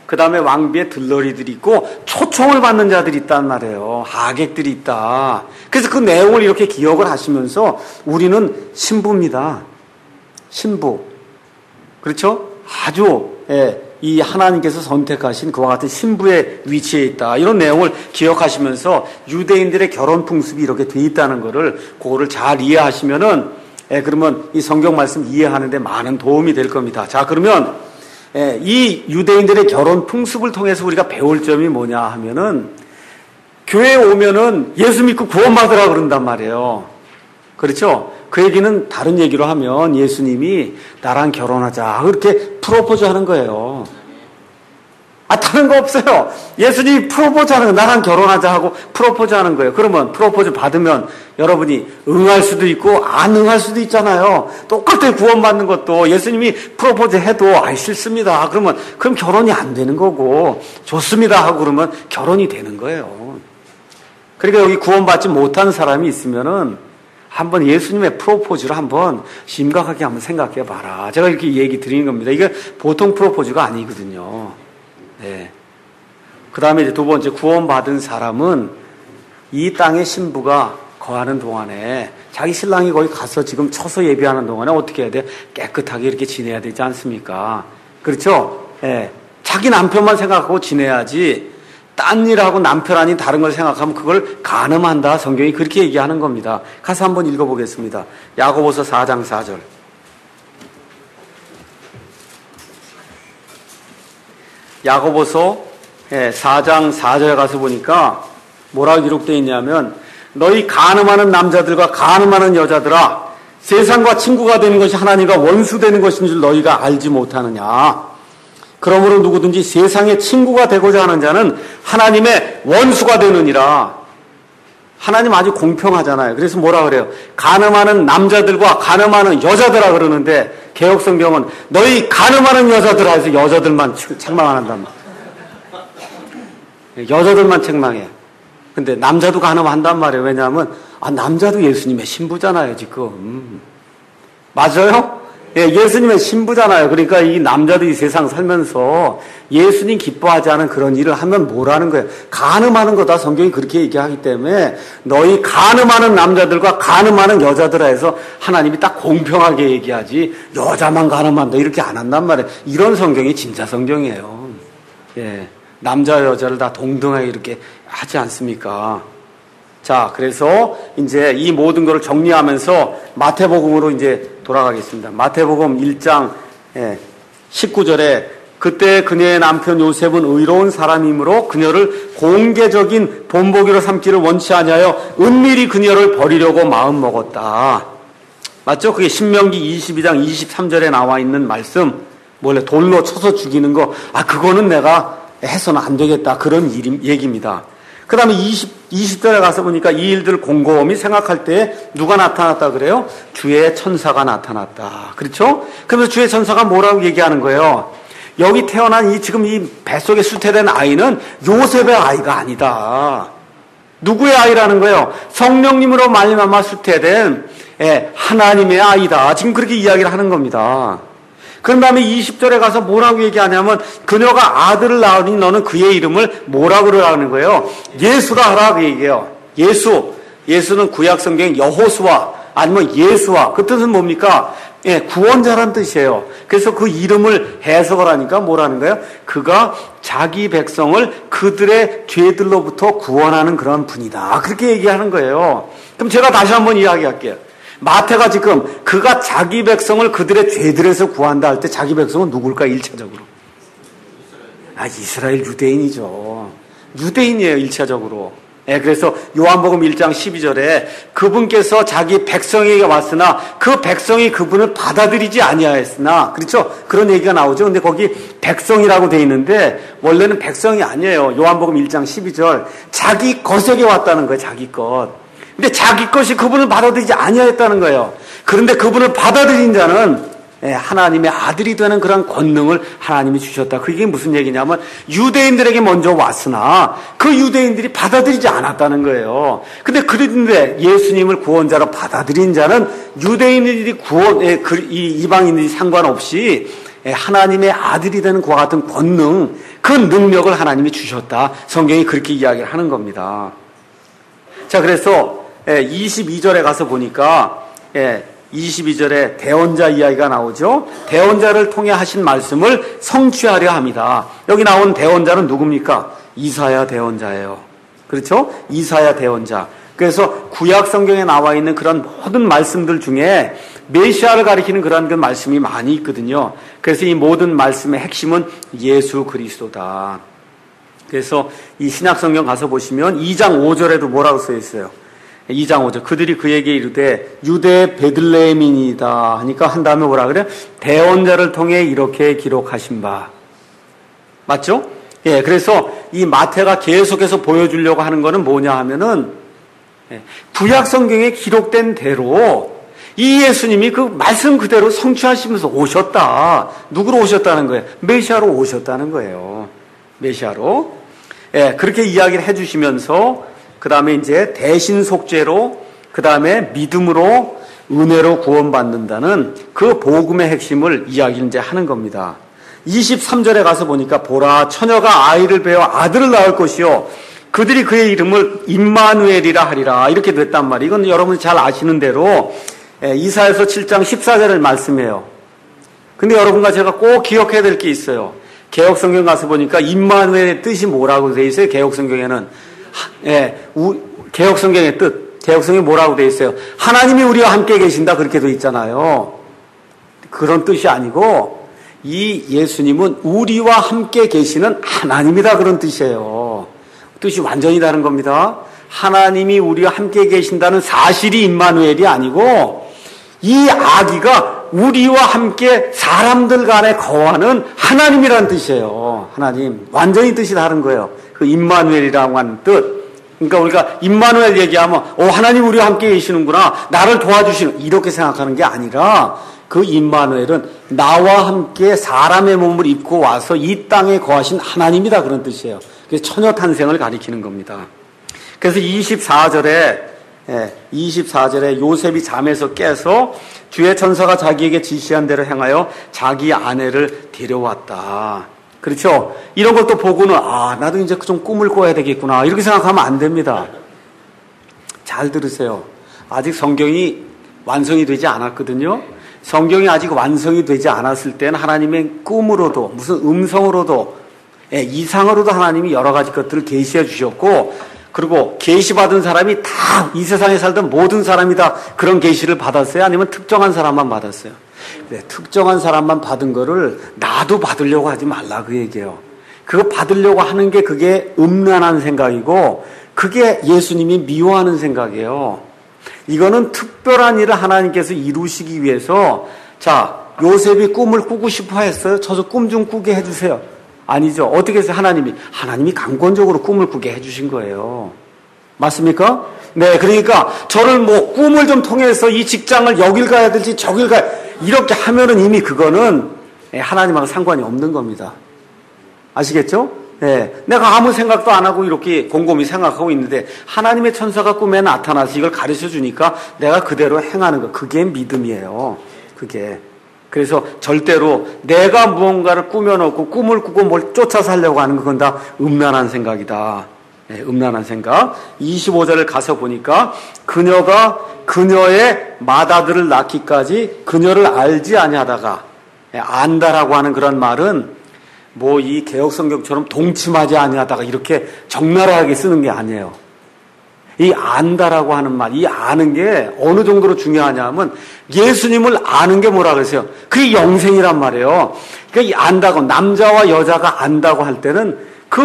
그 다음에 왕비의 들러리들이 있고 초청을 받는 자들이 있단 말이에요. 하객들이 있다. 그래서 그 내용을 이렇게 기억을 하시면서 우리는 신부입니다. 신부. 그렇죠? 아주 이 하나님께서 선택하신 그와 같은 신부의 위치에 있다. 이런 내용을 기억하시면서 유대인들의 결혼 풍습이 이렇게 돼 있다는 거를 그거를 잘 이해하시면은 그러면 이 성경 말씀 이해하는 데 많은 도움이 될 겁니다. 자, 그러면 이 유대인들의 결혼 풍습을 통해서 우리가 배울 점이 뭐냐 하면은 교회에 오면은 예수 믿고 구원받으라 그런단 말이에요. 그렇죠? 그 얘기는 다른 얘기로 하면 예수님이 나랑 결혼하자 그렇게 프로포즈 하는 거예요. 다른 거 없어요. 예수님이 프로포즈 하는 거, 나랑 결혼하자 하고 프로포즈 하는 거예요. 그러면 프로포즈 받으면 여러분이 응할 수도 있고 안 응할 수도 있잖아요. 똑같아. 구원받는 것도 예수님이 프로포즈 해도 싫습니다. 그럼 결혼이 안 되는 거고 좋습니다 하고 그러면 결혼이 되는 거예요. 그러니까 여기 구원받지 못한 사람이 있으면은 한번 예수님의 프로포즈를 한번 심각하게 한번 생각해 봐라. 제가 이렇게 얘기 드리는 겁니다. 이게 보통 프로포즈가 아니거든요. 네. 그 다음에 이제 두 번째, 구원받은 사람은 이 땅의 신부가 거하는 동안에 자기 신랑이 거기 가서 지금 처서 예배하는 동안에 어떻게 해야 돼요? 깨끗하게 이렇게 지내야 되지 않습니까? 그렇죠? 예. 자기 남편만 생각하고 지내야지 딴 일하고 남편 아닌 다른 걸 생각하면 그걸 간음한다. 성경이 그렇게 얘기하는 겁니다. 가서 한번 읽어보겠습니다. 야고보서 4장 4절. 야고보서 4장 4절에 가서 보니까 뭐라고 기록되어 있냐면 너희 간음하는 남자들과 간음하는 여자들아 세상과 친구가 되는 것이 하나님과 원수되는 것인 줄 너희가 알지 못하느냐. 그러므로 누구든지 세상의 친구가 되고자 하는 자는 하나님의 원수가 되느니라. 하나님 아주 공평하잖아요. 그래서 뭐라 그래요? 간음하는 남자들과 간음하는 여자들아 그러는데 개혁성경은 너희 간음하는 여자들아 해서 여자들만 책망 안 한단 말이에요. 여자들만 책망해. 근데 남자도 간음한단 말이에요. 왜냐하면 남자도 예수님의 신부잖아요 지금. 맞아요? 예수님의 신부잖아요. 그러니까 이 남자도 이 세상 살면서 예수님 기뻐하지 않은 그런 일을 하면 뭐라는 거예요? 간음하는 거다. 성경이 그렇게 얘기하기 때문에 너희 간음하는 남자들과 간음하는 여자들아 해서 하나님이 딱 공평하게 얘기하지 여자만 간음한다 이렇게 안 한단 말이에요. 이런 성경이 진짜 성경이에요. 남자 여자를 다 동등하게 이렇게 하지 않습니까? 자, 그래서 이제 이 모든 것을 정리하면서 마태복음으로 이제 돌아가겠습니다. 마태복음 1장 19절에 그때 그녀의 남편 요셉은 의로운 사람이므로 그녀를 공개적인 본보기로 삼기를 원치 아니하여 은밀히 그녀를 버리려고 마음먹었다. 맞죠? 그게 신명기 22장 23절에 나와 있는 말씀. 원래 돌로 쳐서 죽이는 거. 그거는 내가 해서는 안 되겠다. 그런 얘기입니다. 그 다음에 20절에 가서 보니까 이 일들을 곰곰이 생각할 때 누가 나타났다 그래요? 주의 천사가 나타났다. 그렇죠? 그래서 주의 천사가 뭐라고 얘기하는 거예요? 여기 태어난 지금 이 뱃속에 수태된 아이는 요셉의 아이가 아니다. 누구의 아이라는 거예요? 성령님으로 말미암아 수태된 하나님의 아이다. 지금 그렇게 이야기를 하는 겁니다. 그런 다음에 20절에 가서 뭐라고 얘기하냐면 그녀가 아들을 낳으니 너는 그의 이름을 뭐라고 그러라는 거예요? 예수라 하라 그 얘기해요. 예수는 구약 성경 여호수아 아니면 예수아 그 뜻은 뭡니까? 구원자란 뜻이에요. 그래서 그 이름을 해석을 하니까 뭐라는 거예요? 그가 자기 백성을 그들의 죄들로부터 구원하는 그런 분이다. 그렇게 얘기하는 거예요. 그럼 제가 다시 한번 이야기할게요. 마태가 지금 그가 자기 백성을 그들의 죄들에서 구한다 할 때 자기 백성은 누굴까 1차적으로? 이스라엘 유대인이죠. 유대인이에요 1차적으로. 그래서 요한복음 1장 12절에 그분께서 자기 백성에게 왔으나 그 백성이 그분을 받아들이지 아니하였으나 그렇죠? 그런 얘기가 나오죠. 근데 거기 백성이라고 돼 있는데 원래는 백성이 아니에요. 요한복음 1장 12절 자기 것에게 왔다는 거예요. 자기 것. 근데 자기 것이 그분을 받아들이지 아니하였다는 거예요. 그런데 그분을 받아들인 자는 하나님의 아들이 되는 그런 권능을 하나님이 주셨다. 그게 무슨 얘기냐면 유대인들에게 먼저 왔으나 그 유대인들이 받아들이지 않았다는 거예요. 그런데 예수님을 구원자로 받아들인 자는 유대인들이 이방인들이 상관없이 하나님의 아들이 되는 그와 같은 권능 그 능력을 하나님이 주셨다. 성경이 그렇게 이야기를 하는 겁니다. 자, 그래서 22절에 가서 보니까 22절에 대언자 이야기가 나오죠. 대언자를 통해 하신 말씀을 성취하려 합니다. 여기 나온 대언자는 누굽니까? 이사야 대언자예요. 그렇죠? 이사야 대언자. 그래서 구약 성경에 나와 있는 그런 모든 말씀들 중에 메시아를 가리키는 그런 그 말씀이 많이 있거든요. 그래서 이 모든 말씀의 핵심은 예수 그리스도다. 그래서 이 신약 성경 가서 보시면 2장 5절에도 뭐라고 써 있어요? 2장 5절. 그들이 그에게 이르되 유대 베들레헴이니이다 하니까 한 다음에 뭐라 그래요? 대언자를 통해 이렇게 기록하신 바. 맞죠? 예, 그래서 이 마태가 계속해서 보여주려고 하는 거는 뭐냐 하면은 구약 성경에 기록된 대로 이 예수님이 그 말씀 그대로 성취하시면서 오셨다. 누구로 오셨다는 거예요? 메시아로 오셨다는 거예요. 메시아로. 예, 그렇게 이야기를 해주시면서 그 다음에 이제 대신 속죄로, 그 다음에 믿음으로, 은혜로 구원받는다는 그 복음의 핵심을 이야기를 이제 하는 겁니다. 23절에 가서 보니까 보라, 처녀가 아이를 베어 아들을 낳을 것이요. 그들이 그의 이름을 임마누엘이라 하리라. 이렇게 됐단 말이에요. 이건 여러분이 잘 아시는 대로 이사야서 7장 14절을 말씀해요. 근데 여러분과 제가 꼭 기억해야 될 게 있어요. 개혁성경 가서 보니까 임마누엘의 뜻이 뭐라고 되어 있어요? 개혁성경에는. 개혁성경의 뜻. 개혁성경에 뭐라고 되어 있어요? 하나님이 우리와 함께 계신다. 그렇게 되어 있잖아요. 그런 뜻이 아니고 이 예수님은 우리와 함께 계시는 하나님이다. 그런 뜻이에요. 뜻이 완전히 다른 겁니다. 하나님이 우리와 함께 계신다는 사실이 임마누엘이 아니고 이 아기가 우리와 함께 사람들 간에 거하는 하나님이라는 뜻이에요. 하나님. 완전히 뜻이 다른 거예요. 그 임마누엘이라고 하는 뜻. 그러니까 우리가 임마누엘 얘기하면 하나님 우리와 함께 계시는구나. 나를 도와주시는 이렇게 생각하는 게 아니라 그 임마누엘은 나와 함께 사람의 몸을 입고 와서 이 땅에 거하신 하나님이다. 그런 뜻이에요. 그래서 처녀 탄생을 가리키는 겁니다. 그래서 24절에 요셉이 잠에서 깨서 주의 천사가 자기에게 지시한 대로 행하여 자기 아내를 데려왔다. 그렇죠? 이런 것도 보고는 나도 이제 좀 꿈을 꿔야 되겠구나. 이렇게 생각하면 안 됩니다. 잘 들으세요. 아직 성경이 완성이 되지 않았거든요. 성경이 아직 완성이 되지 않았을 때는 하나님의 꿈으로도 무슨 음성으로도 이상으로도 하나님이 여러 가지 것들을 계시해 주셨고 그리고 계시받은 사람이 다 이 세상에 살던 모든 사람이 다 그런 계시를 받았어요? 아니면 특정한 사람만 받았어요? 네, 특정한 사람만 받은 거를 나도 받으려고 하지 말라 그 얘기예요. 그거 받으려고 하는 게 그게 음란한 생각이고 그게 예수님이 미워하는 생각이에요. 이거는 특별한 일을 하나님께서 이루시기 위해서 자 요셉이 꿈을 꾸고 싶어 했어요. 저도 꿈 좀 꾸게 해주세요. 아니죠. 어떻게 해서 하나님이 강권적으로 꿈을 꾸게 해주신 거예요. 맞습니까? 네, 그러니까 저를 꿈을 좀 통해서 이 직장을 여길 가야 될지 저길 가야 이렇게 하면은 이미 그거는 하나님하고 상관이 없는 겁니다. 아시겠죠? 네, 내가 아무 생각도 안 하고 이렇게 곰곰이 생각하고 있는데 하나님의 천사가 꿈에 나타나서 이걸 가르쳐 주니까 내가 그대로 행하는 거 그게 믿음이에요. 그게. 그래서 절대로 내가 무언가를 꾸며놓고 꿈을 꾸고 뭘 쫓아 살려고 하는 건 다 음란한 생각이다. 네, 음란한 생각. 25절을 가서 보니까 그녀가 그녀의 맏아들을 낳기까지 그녀를 알지 아니하다가 안다라고 하는 그런 말은 이 개혁성경처럼 동침하지 아니하다가 이렇게 적나라하게 쓰는 게 아니에요. 이 안다라고 하는 말, 이 아는 게 어느 정도로 중요하냐면 예수님을 아는 게 뭐라 그랬어요? 그게 영생이란 말이에요. 그러니까 이 안다고 남자와 여자가 안다고 할 때는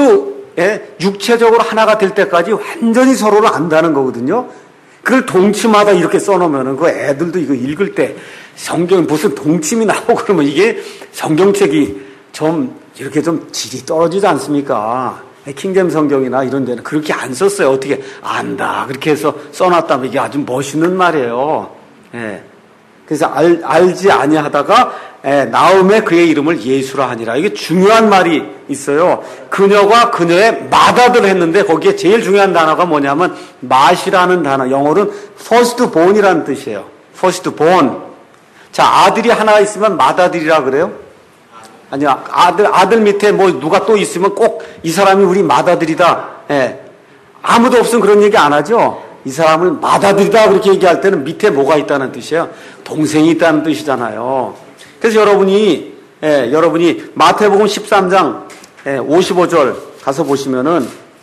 육체적으로 하나가 될 때까지 완전히 서로를 안다는 거거든요. 그걸 동침하다 이렇게 써놓으면은 그 애들도 이거 읽을 때 성경 무슨 동침이 나오고 그러면 이게 성경책이 이렇게 좀 질이 떨어지지 않습니까? 킹잼 성경이나 이런 데는 그렇게 안 썼어요. 어떻게 안다 그렇게 해서 써놨다면 이게 아주 멋있는 말이에요. 그래서 알지 아니하다가 나음에 그의 이름을 예수라 하니라. 이게 중요한 말이 있어요. 그녀가 그녀의 맏아들을 했는데 거기에 제일 중요한 단어가 뭐냐면 맏이라는 단어. 영어로는 first born이라는 뜻이에요. first born. 자, 아들이 하나 있으면 맏아들이라 그래요? 아니, 아들 밑에 뭐 누가 또 있으면 꼭 이 사람이 우리 맏아들이다. 예. 아무도 없으면 그런 얘기 안 하죠. 이 사람을 맏아들이다 그렇게 얘기할 때는 밑에 뭐가 있다는 뜻이에요. 동생이 있다는 뜻이잖아요. 그래서 여러분이 마태복음 13장 55절 가서 보시면은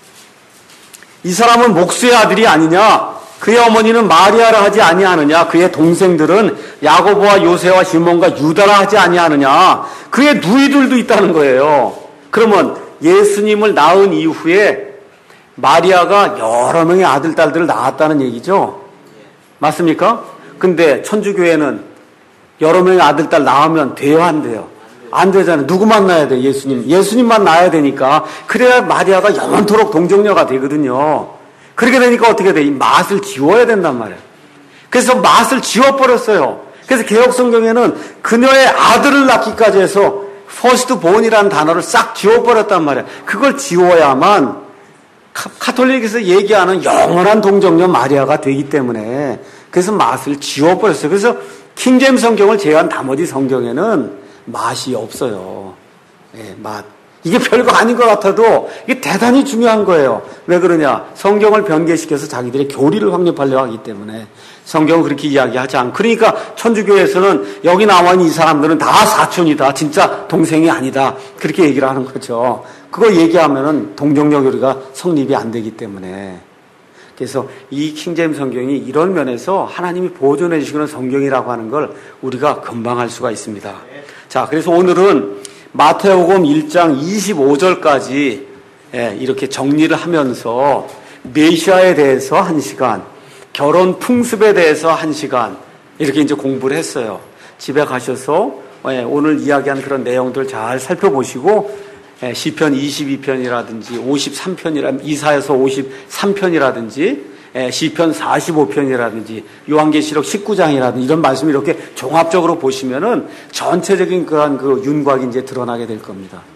이 사람은 목수의 아들이 아니냐? 그의 어머니는 마리아라 하지 아니하느냐? 그의 동생들은 야고보와 요새와 시몬과 유다라 하지 아니하느냐? 그의 누이들도 있다는 거예요. 그러면 예수님을 낳은 이후에 마리아가 여러 명의 아들, 딸들을 낳았다는 얘기죠? 맞습니까? 근데 천주교회는 여러 명의 아들, 딸 낳으면 돼요, 안 돼요? 안 되잖아요. 누구만 낳아야 돼, 예수님. 예수님만 낳아야 되니까. 그래야 마리아가 영원토록 동정녀가 되거든요. 그렇게 되니까 어떻게 돼? 이 맛을 지워야 된단 말이에요. 그래서 맛을 지워버렸어요. 그래서 개혁성경에는 그녀의 아들을 낳기까지 해서 first born이라는 단어를 싹 지워버렸단 말이에요. 그걸 지워야만 카톨릭에서 얘기하는 영원한 동정녀 마리아가 되기 때문에 그래서 맛을 지워버렸어요. 그래서 킹제임스 성경을 제외한 나머지 성경에는 맛이 없어요. 예, 맛. 이게 별거 아닌 것 같아도 이게 대단히 중요한 거예요. 왜 그러냐? 성경을 변개시켜서 자기들의 교리를 확립하려고 하기 때문에 성경은 그렇게 이야기하지 않고. 그러니까 천주교에서는 여기 나와 있는 이 사람들은 다 사촌이다. 진짜 동생이 아니다. 그렇게 얘기를 하는 거죠. 그거 얘기하면은 동정녀 교리가 성립이 안 되기 때문에. 그래서 이 킹제임스 성경이 이런 면에서 하나님이 보존해 주시는 성경이라고 하는 걸 우리가 금방 알 수가 있습니다. 자, 그래서 오늘은 마태복음 1장 25절까지 이렇게 정리를 하면서 메시아에 대해서 1시간, 결혼 풍습에 대해서 1시간 이렇게 이제 공부를 했어요. 집에 가셔서 오늘 이야기한 그런 내용들 잘 살펴보시고 시편 22편이라든지 53편이라든지 이사야서 53편이라든지 시편 45편이라든지 요한계시록 19장이라든지 이런 말씀을 이렇게 종합적으로 보시면은 전체적인 그런 그 윤곽이 이제 드러나게 될 겁니다.